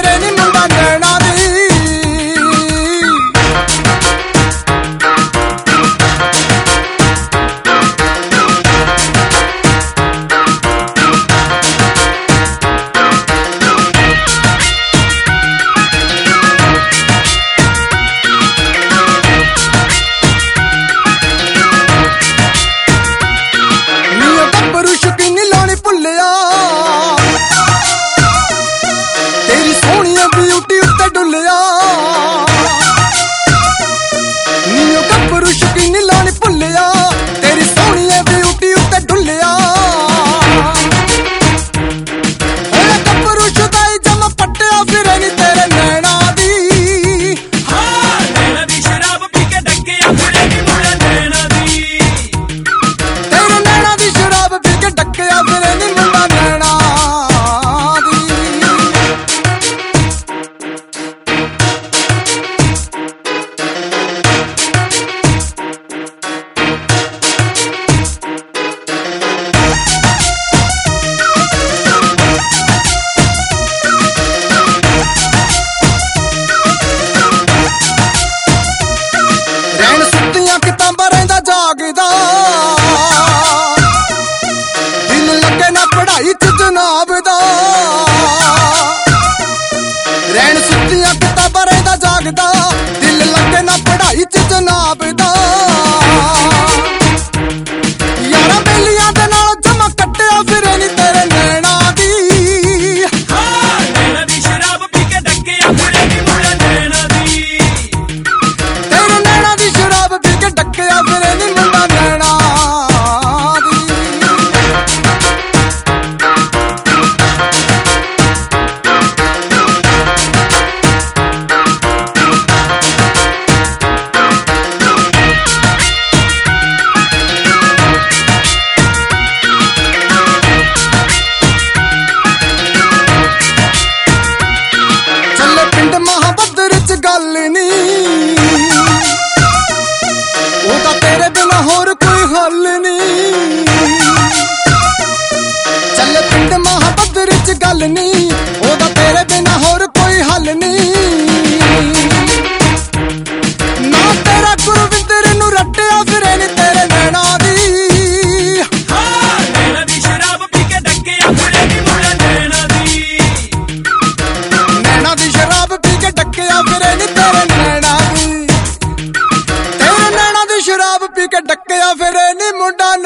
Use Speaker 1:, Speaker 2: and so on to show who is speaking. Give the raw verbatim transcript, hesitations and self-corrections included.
Speaker 1: ਫਿਰੇ ਨੀ ਮੁੰਡਾ ਨੈਣਾ ਦੀ। तेरी सोहणिया ब्यूटी उत्ते डुलिया नीओ गब्बरू शकीनी लानी भुलिया। तेरी सोहणिया ब्यूटी उत्ते डुलिया गब्बरू शुदाई जमा पट्टिया फिरे नी तेरे नैना दी।
Speaker 2: हाँ नैना दी शराब पी के डकिया फिरे नी मुंडा नैना दी।
Speaker 1: तेरे नैना दी शराब पी के डकिया फिरे नी मुंडा नैना। किताबां रहिंदा जागदा दिल लगे ना पढ़ाई च जनाब दा। रैन सुत्तियां किताबां रहिंदा जागदा दिल लगे ना पढ़ाई च जनाब दा। यारा बेलियां दे नाल जमा कट्टिया फिरे नी तेरे नैना दी।
Speaker 2: हाँ नैना दी शराब पी के डकिया फिरे नी मुंडा नैना दी।
Speaker 1: तेरे नैना दी शराब पी के डकिया फिरे नी मुंडा नैना दी। चले पिंड महाबदर च गल नी ओदा तेरे बिना होर कोई हल नी। चले पिंड महाबदर च गल नी ओदा तेरे बिना होर कोई हल नी। ना तेरा गुरविंदर नू रट्टिया फिरे नी तेरे नैना दी।
Speaker 2: हाँ नैना दी शराब पी के डकिया फिरे नी मुंडा नैना दी।
Speaker 1: नैना दी शराब पी के डकिया फिरे नी तेरे नैना दी। तेरे नैना दी शराब पी के डकिया फिरे नी मुंडा